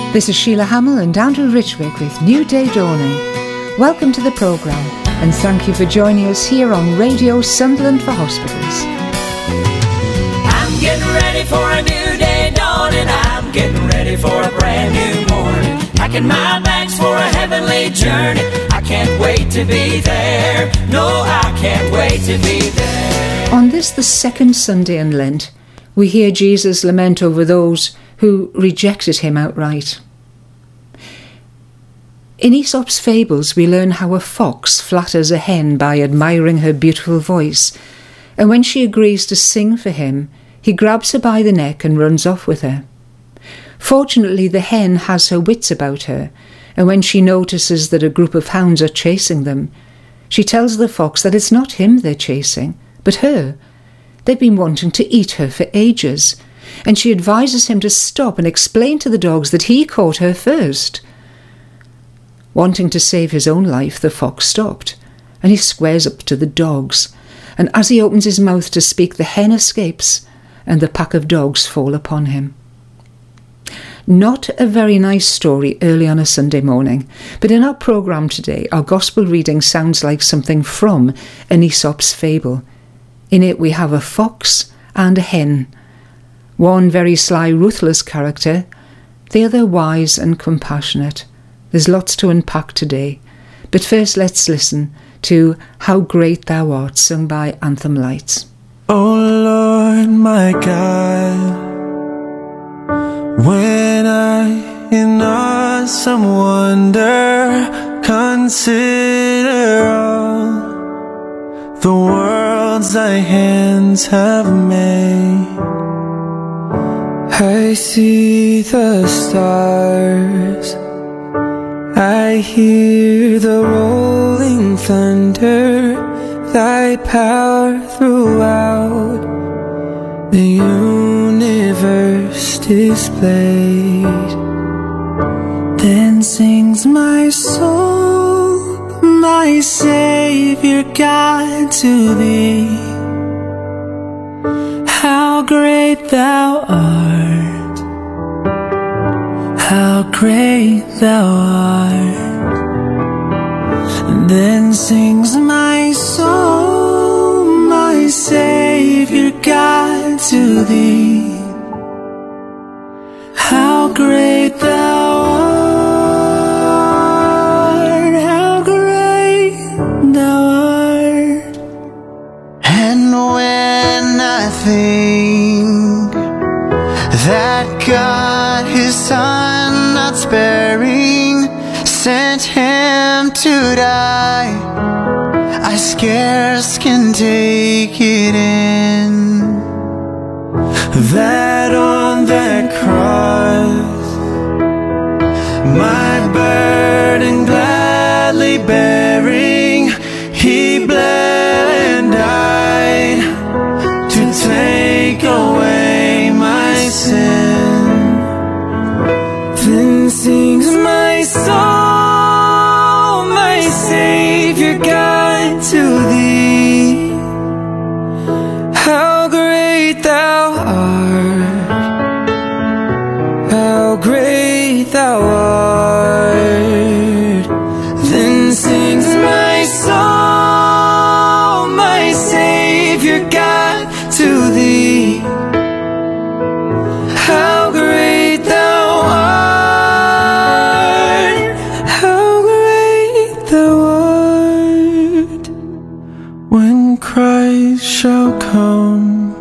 This is Sheila Hamill and Andrew Richwick with New Day Dawning. Welcome to the programme and thank you for joining us here on Radio Sunderland for Hospitals. I'm getting ready for a new day dawning. I'm getting ready for a brand new morning. Packing my bags for a heavenly journey. I can't wait to be there. No, I can't wait to be there. On this, the second Sunday in Lent, we hear Jesus lament over those who rejected him outright. In Aesop's fables, we learn how a fox flatters a hen by admiring her beautiful voice, and when she agrees to sing for him, he grabs her by the neck and runs off with her. Fortunately, the hen has her wits about her, and when she notices that a group of hounds are chasing them, she tells the fox that it's not him they're chasing, but her. They've been wanting to eat her for ages, and she advises him to stop and explain to the dogs that he caught her first. Wanting to save his own life, the fox stopped, and he squares up to the dogs, and as he opens his mouth to speak, the hen escapes, and the pack of dogs fall upon him. Not a very nice story early on a Sunday morning, but in our programme today, our Gospel reading sounds like something from an Aesop's fable. In it we have a fox and a hen, one very sly, ruthless character, the other wise and compassionate. There's lots to unpack today, but first let's listen to How Great Thou Art, sung by Anthem Lights. O Lord my God, when I in awesome wonder consider all the worlds thy hands have made, I see the stars, I hear the rolling thunder, thy power throughout the universe displayed. Then sings my soul, my Savior God, to thee. How great thou art, how great thou art. And then sings my soul, my Savior God, to thee. How great thou art, how great thou art. And when I think that God his Son not sparing sent him to die, I scarce can take it in, that on that cross my burden gladly bearing, he bled and died to take away my sin. Then sings my soul, my Savior God, to thee. How great thou art, how great thou art. Then sings my soul, my Savior God, to thee. How great thou art, how great thou art. When Christ shall come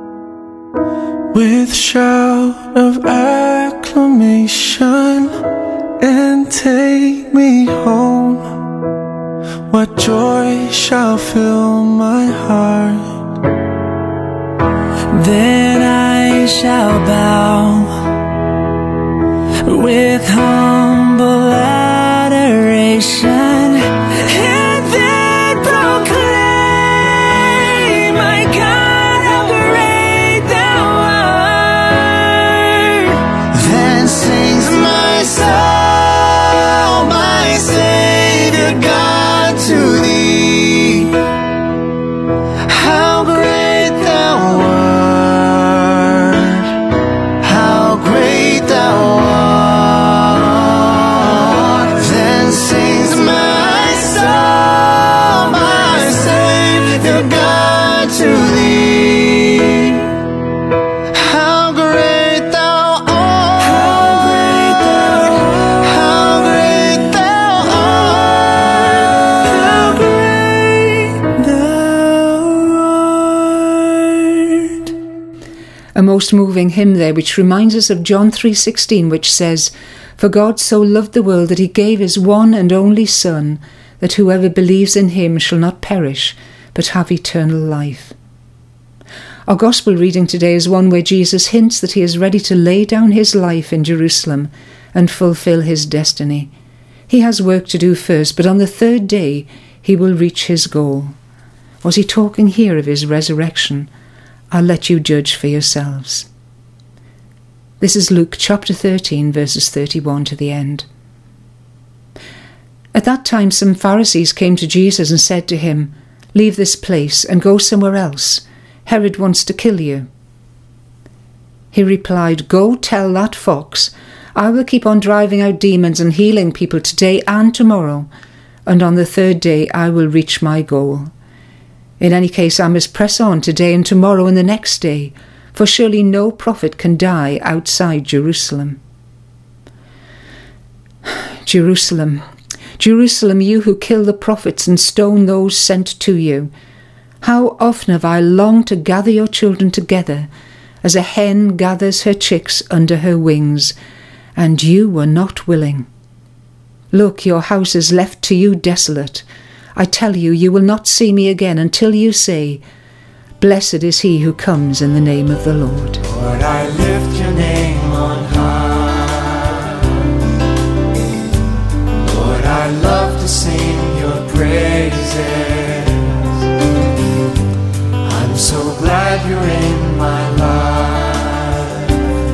with shout of acclamation and take me home, what joy shall fill my heart. Then I shall bow with humble adoration, and then proclaim, my God, how great thou art. Then sings my soul, my Savior God, to thee. How great thou art, how great thou art. most moving hymn there, which reminds us of John 3:16, which says, "For God so loved the world that he gave his one and only Son, that whoever believes in him shall not perish, but have eternal life." Our Gospel reading today is one where Jesus hints that he is ready to lay down his life in Jerusalem and fulfill his destiny. He has work to do first, but on the third day he will reach his goal. Was he talking here of his resurrection? I'll let you judge for yourselves. This is Luke chapter 13, verses 31 to the end. At that time some Pharisees came to Jesus and said to him, "Leave this place and go somewhere else. Herod wants to kill you." He replied, "Go tell that fox, I will keep on driving out demons and healing people today and tomorrow, and on the third day I will reach my goal. In any case, I must press on today and tomorrow and the next day, for surely no prophet can die outside Jerusalem." Jerusalem, Jerusalem, you who kill the prophets and stone those sent to you. How often have I longed to gather your children together, as a hen gathers her chicks under her wings, and you were not willing. Look, your house is left to you desolate. I tell you, you will not see me again until you say, "Blessed is he who comes in the name of the Lord." Lord, I lift your name on high. Lord, I love to sing your praises. I'm so glad you're in my life.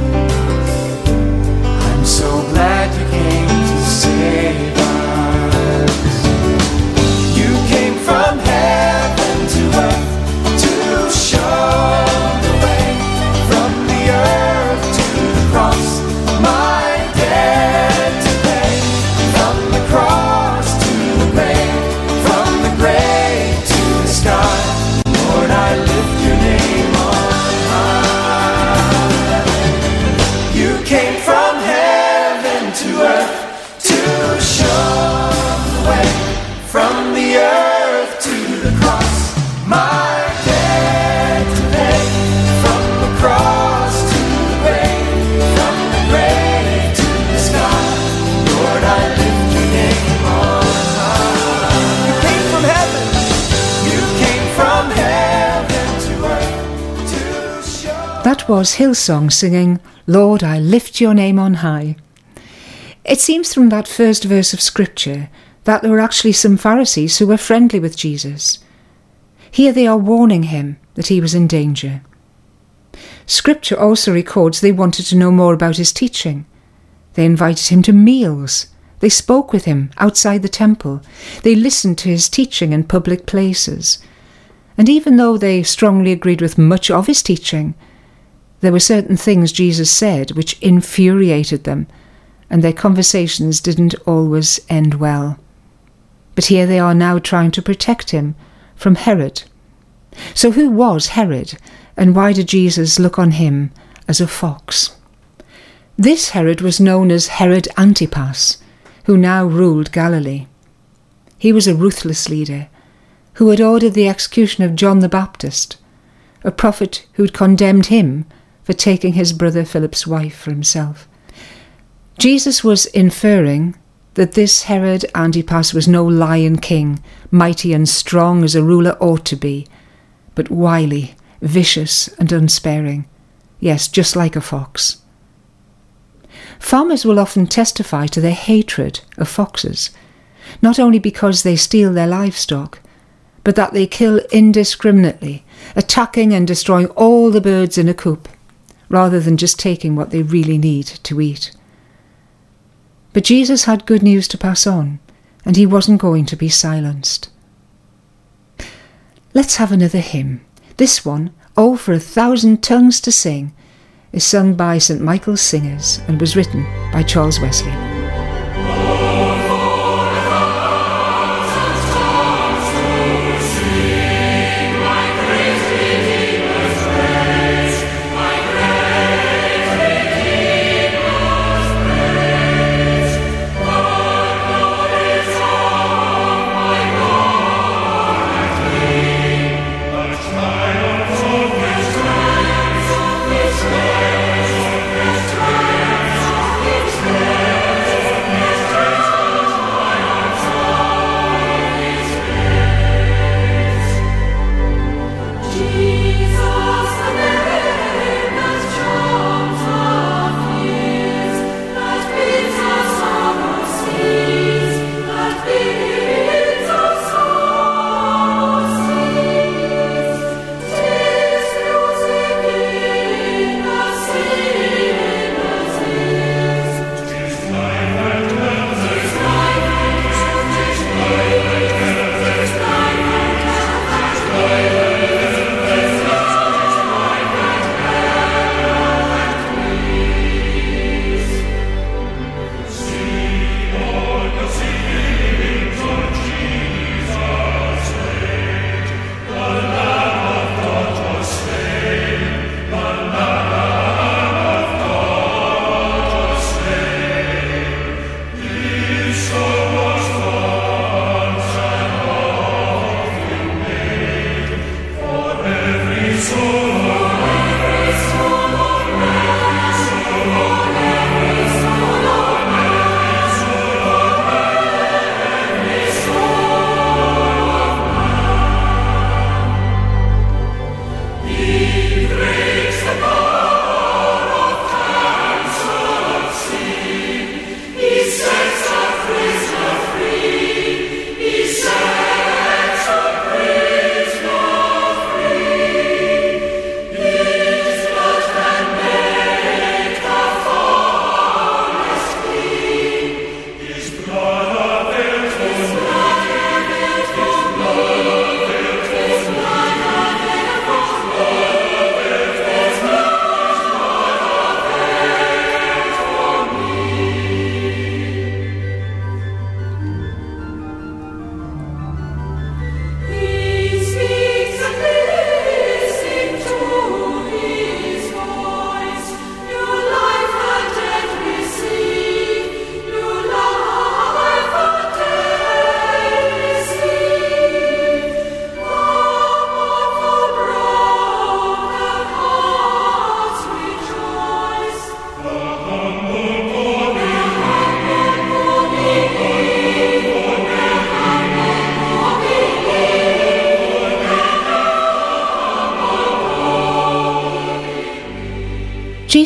I'm so glad you came to save us. You came from heaven to earth to show the way, from the earth to the cross, my debt to pay, from the cross to the grave, from the grave to the sky. Lord, I lift your name on high. You came from heaven to earth to show the way, from the earth to the cross, my debt to pay, from the cross to the grave, from the grave to the sky. Lord, I lift your name on high. You came from heaven. You came from heaven to earth to show. That was Hillsong singing, "Lord, I lift your name on high." It seems from that first verse of Scripture that there were actually some Pharisees who were friendly with Jesus. Here they are warning him that he was in danger. Scripture also records they wanted to know more about his teaching. They invited him to meals. They spoke with him outside the temple. They listened to his teaching in public places. And even though they strongly agreed with much of his teaching, there were certain things Jesus said which infuriated them, and their conversations didn't always end well. But here they are now trying to protect him from Herod. So who was Herod, and why did Jesus look on him as a fox? This Herod was known as Herod Antipas, who now ruled Galilee. He was a ruthless leader who had ordered the execution of John the Baptist, a prophet who'd condemned him for taking his brother Philip's wife for himself. Jesus was inferring that this Herod Antipas was no lion king, mighty and strong as a ruler ought to be, but wily, vicious and unsparing. Yes, just like a fox. Farmers will often testify to their hatred of foxes, not only because they steal their livestock, but that they kill indiscriminately, attacking and destroying all the birds in a coop, rather than just taking what they really need to eat. But Jesus had good news to pass on, and he wasn't going to be silenced. Let's have another hymn. This one, "Oh, for 1,000 Tongues to Sing," is sung by St. Michael's Singers and was written by Charles Wesley. This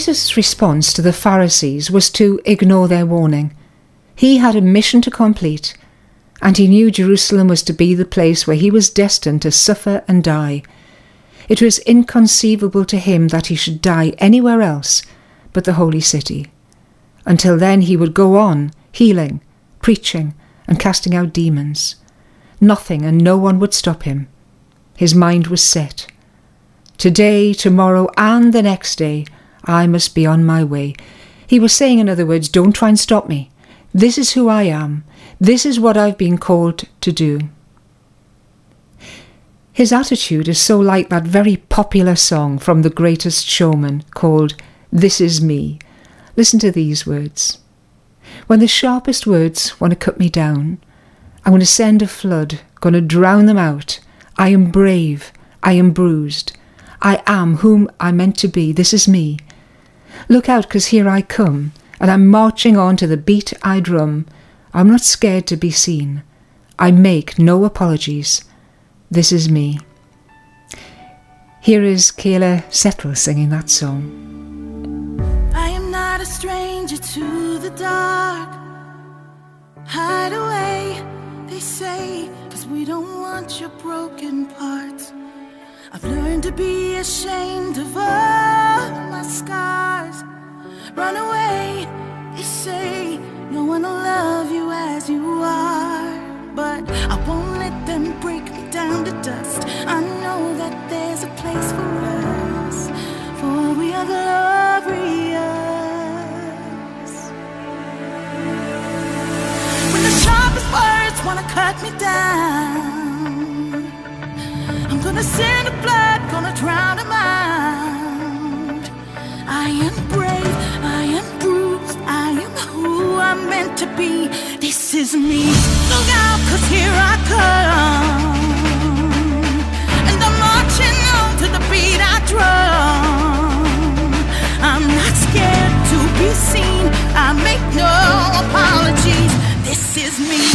Jesus' response to the Pharisees was to ignore their warning. He had a mission to complete, and he knew Jerusalem was to be the place where he was destined to suffer and die. It was inconceivable to him that he should die anywhere else but the holy city. Until then he would go on, healing, preaching, and casting out demons. Nothing and no one would stop him. His mind was set. Today, tomorrow, and the next day, I must be on my way. He was saying, in other words, don't try and stop me. This is who I am. This is what I've been called to do. His attitude is so like that very popular song from The Greatest Showman called This Is Me. Listen to these words. When the sharpest words want to cut me down, I'm going to send a flood, going to drown them out. I am brave. I am bruised. I am whom I'm meant to be. This is me. Look out, 'cause here I come, and I'm marching on to the beat I drum. I'm not scared to be seen. I make no apologies. This is me. Here is Kayla Settle singing that song. I am not a stranger to the dark. Hide away, they say, 'cause we don't want your broken parts. I've learned to be ashamed of all my scars. Run away, they say, no one will love you as you are. But I won't let them break me down to dust. I know that there's a place for us, for we are glorious. When the sharpest words wanna cut me down, I'm gonna send a flood, gonna drown them out. I am brave, I am bruised, I am who I'm meant to be. This is me. Look out, 'cause here I come, and I'm marching on to the beat I drum. I'm not scared to be seen, I make no apologies. This is me.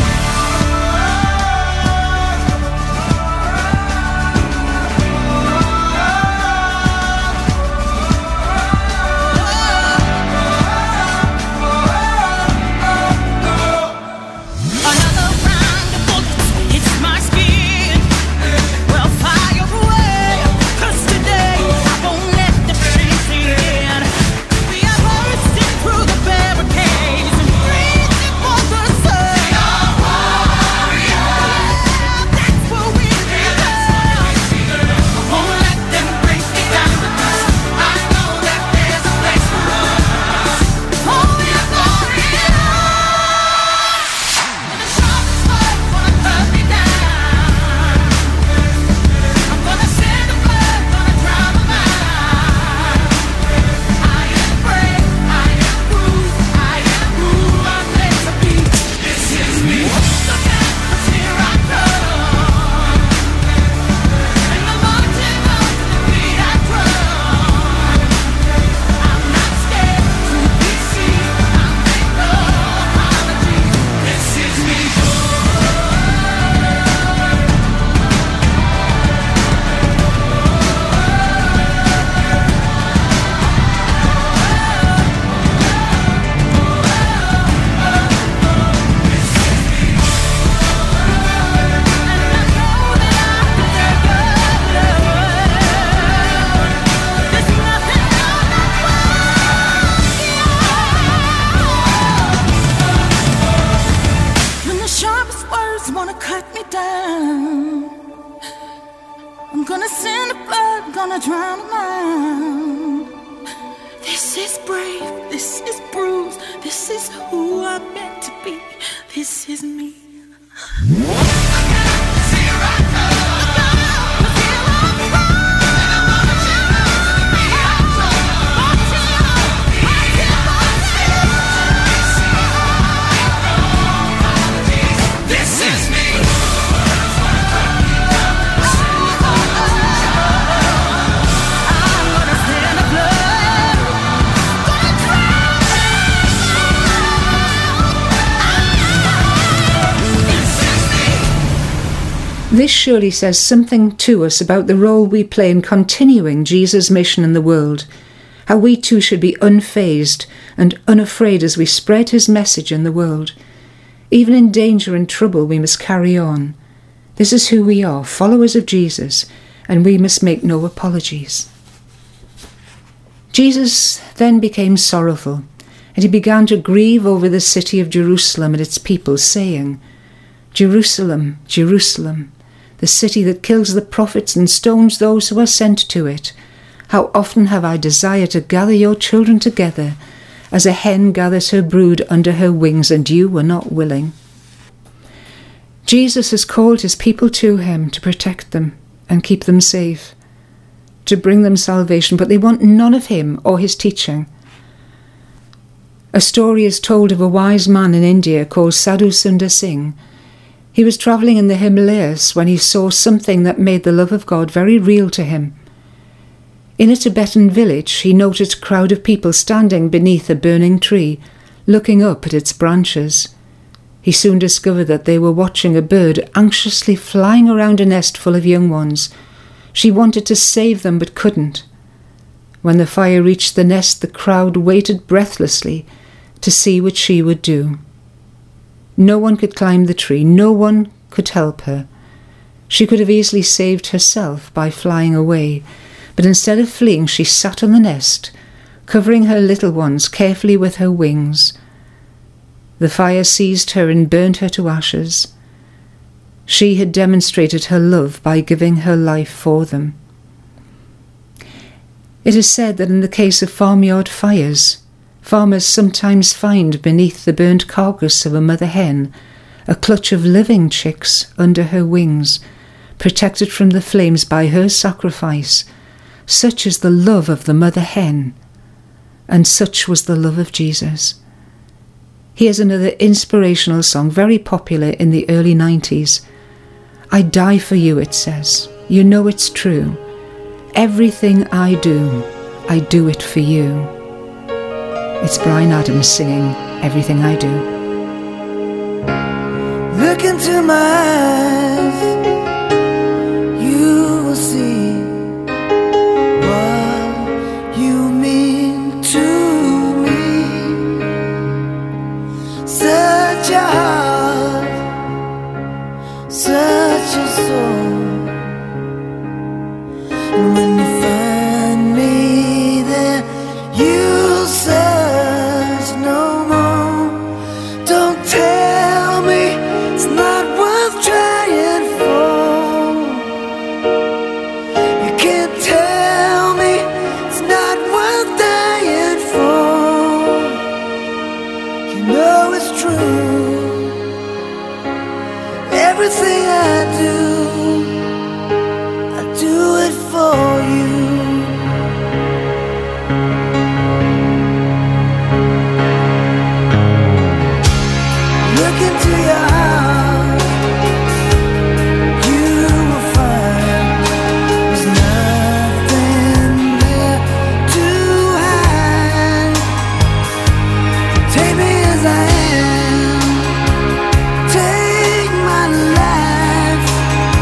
This surely says something to us about the role we play in continuing Jesus' mission in the world, how we too should be unfazed and unafraid as we spread his message in the world. Even in danger and trouble, we must carry on. This is who we are, followers of Jesus, and we must make no apologies. Jesus then became sorrowful, and he began to grieve over the city of Jerusalem and its people, saying, Jerusalem, Jerusalem, the city that kills the prophets and stones those who are sent to it. How often have I desired to gather your children together, as a hen gathers her brood under her wings, and you were not willing. Jesus has called his people to him to protect them and keep them safe, to bring them salvation, but they want none of him or his teaching. A story is told of a wise man in India called Sadhu Sundar Singh. He was travelling in the Himalayas when he saw something that made the love of God very real to him. In a Tibetan village, he noticed a crowd of people standing beneath a burning tree, looking up at its branches. He soon discovered that they were watching a bird anxiously flying around a nest full of young ones. She wanted to save them but couldn't. When the fire reached the nest, the crowd waited breathlessly to see what she would do. No one could climb the tree, no one could help her. She could have easily saved herself by flying away, but instead of fleeing, she sat on the nest, covering her little ones carefully with her wings. The fire seized her and burned her to ashes. She had demonstrated her love by giving her life for them. It is said that in the case of farmyard fires, farmers sometimes find beneath the burnt carcass of a mother hen a clutch of living chicks under her wings, protected from the flames by her sacrifice. Such is the love of the mother hen, and such was the love of Jesus. Here's another inspirational song, very popular in the early 90s. I die for you, it says. You know it's true. Everything I do it for you. It's Bryan Adams singing Everything I Do. Look into my eyes, you will see what you mean to me. Such a heart, such a soul. And when you find me there, you'll search no more. Don't tell me it's not worth trying for. You can't tell me it's not worth dying for. You know it's true. Everything I do it for you. Look into your heart, you will find there's nothing there to hide. Take me as I am, take my life.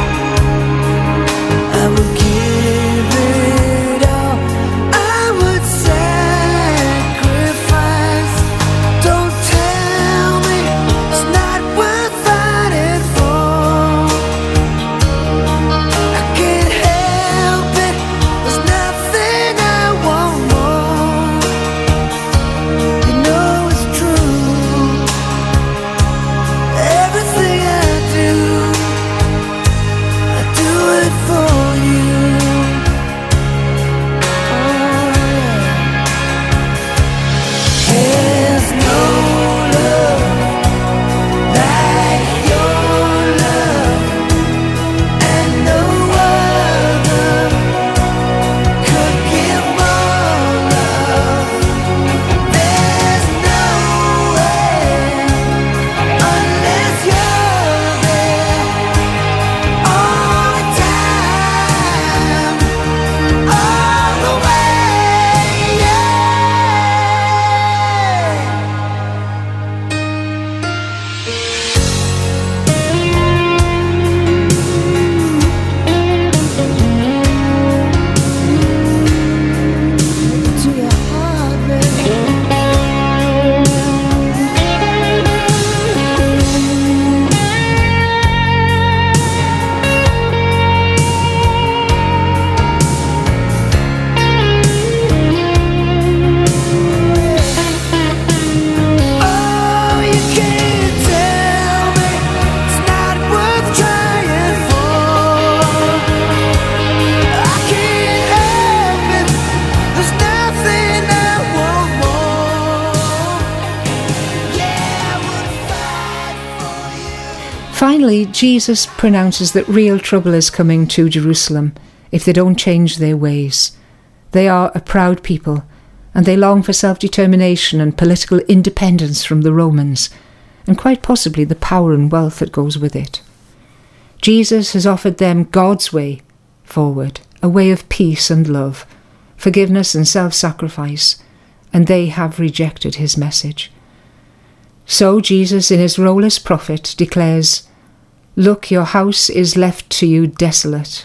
finally, Jesus pronounces that real trouble is coming to Jerusalem if they don't change their ways. They are a proud people, and they long for self-determination and political independence from the Romans, and quite possibly the power and wealth that goes with it. Jesus has offered them God's way forward, a way of peace and love, forgiveness and self-sacrifice, and they have rejected his message. So Jesus, in his role as prophet, declares, "Look, your house is left to you desolate."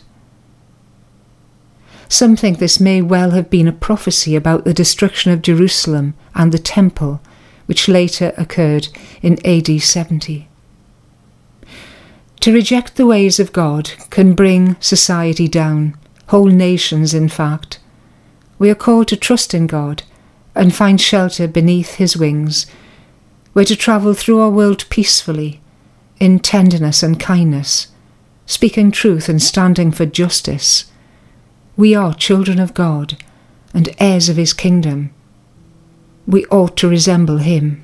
Some think this may well have been a prophecy about the destruction of Jerusalem and the temple, which later occurred in AD 70. To reject the ways of God can bring society down, whole nations in fact. We are called to trust in God and find shelter beneath his wings. We're to travel through our world peacefully, in tenderness and kindness, speaking truth and standing for justice. We are children of God and heirs of his kingdom. We ought to resemble him.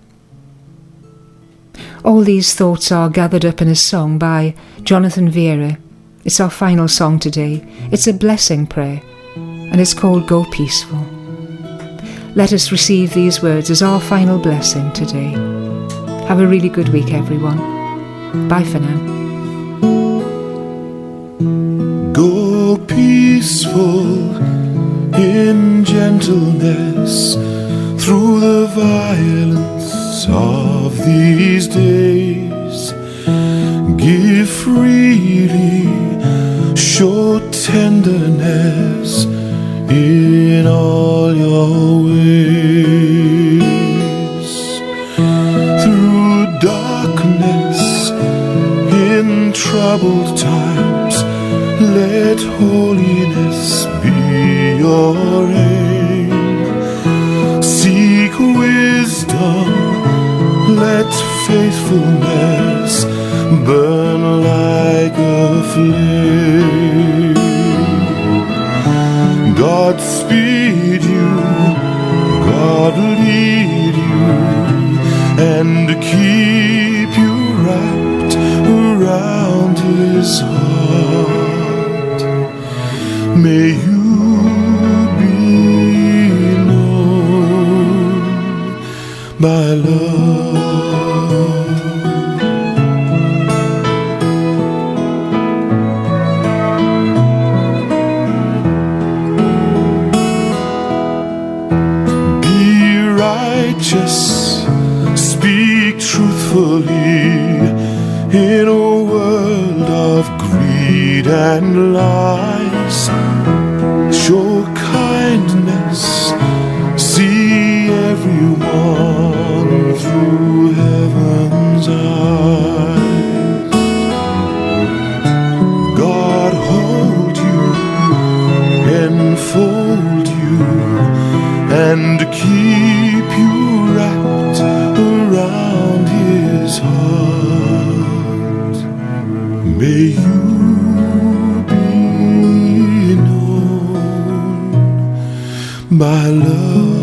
All these thoughts are gathered up in a song by Jonathan Vieira. It's our final song today. It's a blessing prayer, and it's called Go Peaceful. Let us receive these words as our final blessing today. Have a really good week, everyone. Bye for now. Go peaceful in gentleness through the violence of these days. Give freely, show tenderness in all your ways. Through darkness, in troubled times, let holiness be your aim. Seek wisdom, let faithfulness burn like a flame. God speed you, God lead you, and keep you wrapped around his heart. May you be known by love. Speak truthfully in a world of greed and lies. Show kindness, see everyone through heaven's eyes. God hold you, enfold you, and keep you wrapped around his heart. May you be known by love.